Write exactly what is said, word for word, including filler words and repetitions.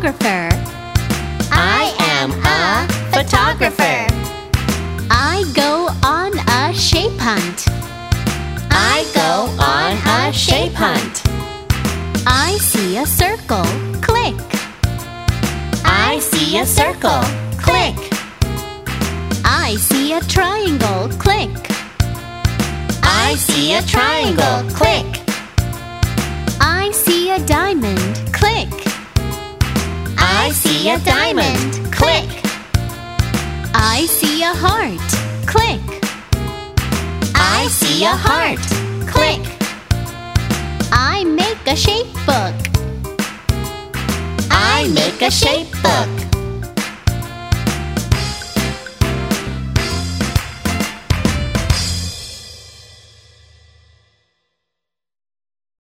photographer. I am a photographer. I go on a shape hunt. I go on a shape hunt. I see a circle. Click. I see a circle. Click. I see a triangle. Click. I see a triangle. Click. I see a diamond. Click. I see a diamond. Click. I see a heart. Click. I see a heart. Click. I make a shape book. I make a shape book.